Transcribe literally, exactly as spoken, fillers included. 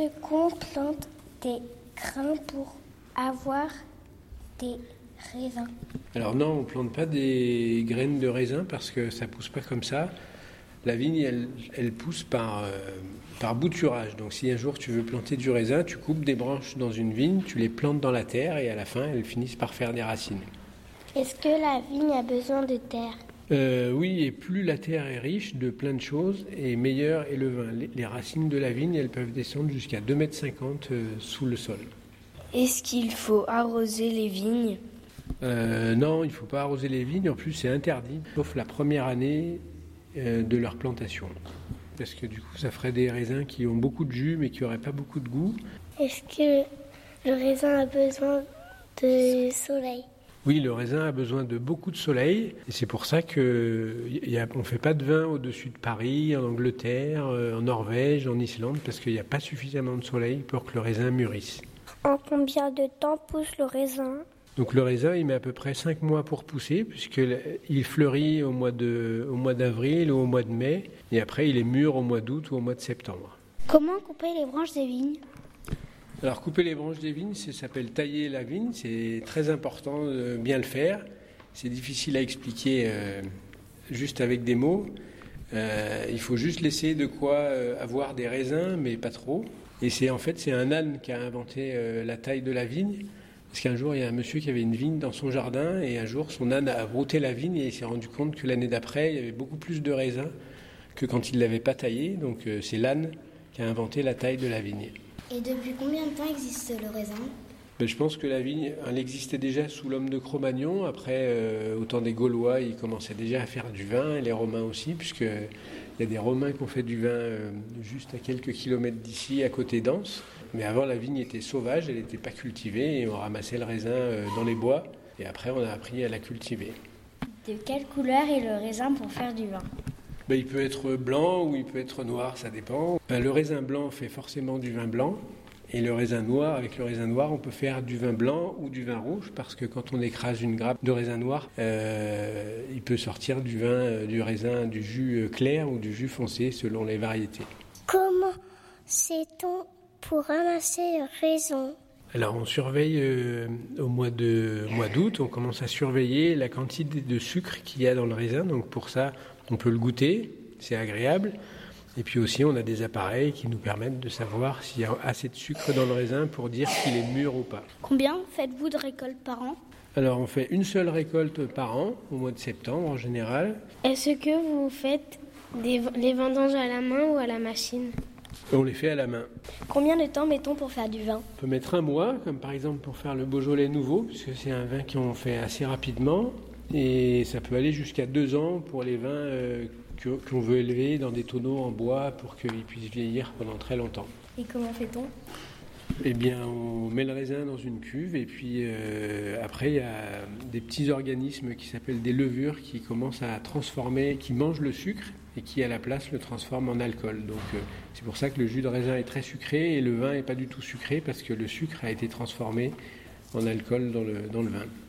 qu'on plante des grains pour avoir des raisins? Alors non, on ne plante pas des graines de raisin parce que ça ne pousse pas comme ça. La vigne, elle, elle pousse par, euh, par bouturage. Donc si un jour tu veux planter du raisin, tu coupes des branches dans une vigne, tu les plantes dans la terre et à la fin, elles finissent par faire des racines. Est-ce que la vigne a besoin de terre? Euh, oui, et plus la terre est riche de plein de choses, et meilleur est le vin. Les, les racines de la vigne, elles peuvent descendre jusqu'à deux mètres cinquante euh, sous le sol. Est-ce qu'il faut arroser les vignes? euh, Non, il ne faut pas arroser les vignes. En plus, c'est interdit, sauf la première année euh, de leur plantation. Parce que du coup, ça ferait des raisins qui ont beaucoup de jus, mais qui n'auraient pas beaucoup de goût. Est-ce que le raisin a besoin de soleil? Oui, le raisin a besoin de beaucoup de soleil, et c'est pour ça qu'on ne fait pas de vin au-dessus de Paris, en Angleterre, en Norvège, en Islande, parce qu'il n'y a pas suffisamment de soleil pour que le raisin mûrisse. En combien de temps pousse le raisin? Donc le raisin, il met à peu près cinq mois pour pousser, puisqu'il fleurit au mois de, au mois d'avril ou au mois de mai, et après il est mûr au mois d'août ou au mois de septembre. Comment couper les branches des vignes? Alors couper les branches des vignes, ça s'appelle tailler la vigne, c'est très important de bien le faire. C'est difficile à expliquer euh, juste avec des mots. Euh, il faut juste laisser de quoi euh, avoir des raisins, mais pas trop. Et c'est en fait c'est un âne qui a inventé euh, la taille de la vigne. Parce qu'un jour, il y a un monsieur qui avait une vigne dans son jardin, et un jour, son âne a brouté la vigne, et il s'est rendu compte que l'année d'après, il y avait beaucoup plus de raisins que quand il ne l'avait pas taillé. Donc euh, c'est l'âne qui a inventé la taille de la vigne. Et depuis combien de temps existe le raisin? Ben, je pense que la vigne, elle existait déjà sous l'homme de Cro-Magnon. Après, euh, au temps des Gaulois, ils commençaient déjà à faire du vin, et les Romains aussi, puisqu'il y a des Romains qui ont fait du vin euh, juste à quelques kilomètres d'ici, à côté d'Ans. Mais avant, la vigne était sauvage, elle n'était pas cultivée, et on ramassait le raisin euh, dans les bois. Et après, on a appris à la cultiver. De quelle couleur est le raisin pour faire du vin? Ben, il peut être blanc ou il peut être noir, ça dépend. Ben, le raisin blanc fait forcément du vin blanc. Et le raisin noir, avec le raisin noir, on peut faire du vin blanc ou du vin rouge, parce que quand on écrase une grappe de raisin noir, euh, il peut sortir du vin, euh, du raisin, du jus clair ou du jus foncé, selon les variétés. Comment sait-on pour ramasser le raisin? Alors on surveille euh, au mois de mois d'août, on commence à surveiller la quantité de sucre qu'il y a dans le raisin. Donc pour ça, on peut le goûter, c'est agréable. Et puis aussi, on a des appareils qui nous permettent de savoir s'il y a assez de sucre dans le raisin pour dire qu'il est mûr ou pas. Combien faites-vous de récoltes par an? Alors on fait une seule récolte par an, au mois de septembre en général. Est-ce que vous faites des, les vendanges à la main ou à la machine? On les fait à la main. Combien de temps mettons pour faire du vin? On peut mettre un mois, comme par exemple pour faire le Beaujolais nouveau, puisque c'est un vin qu'on fait assez rapidement. Et ça peut aller jusqu'à deux ans pour les vins euh, qu'on veut élever dans des tonneaux en bois pour qu'ils puissent vieillir pendant très longtemps. Et comment fait-on? Eh bien, on met le raisin dans une cuve et puis euh, après, il y a des petits organismes qui s'appellent des levures qui commencent à transformer, qui mangent le sucre et qui, à la place, le transforment en alcool. Donc, euh, c'est pour ça que le jus de raisin est très sucré et le vin n'est pas du tout sucré parce que le sucre a été transformé en alcool dans le, dans le vin.